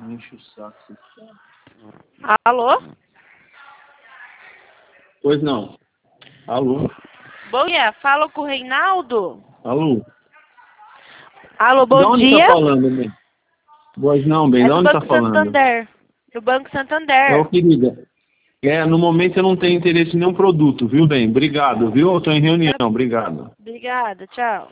Enche o saco. Alô? Pois não. Alô? Bom dia, fala com o Reinaldo. Alô? Alô, De bom onde dia. tá falando, bem? Pois não, bem, É de do onde tá Banco falando? Santander. Do Banco Santander. Querida. No momento eu não tenho interesse em nenhum produto, viu, bem? Obrigado, viu? Eu tô em reunião, obrigado. Obrigada, tchau.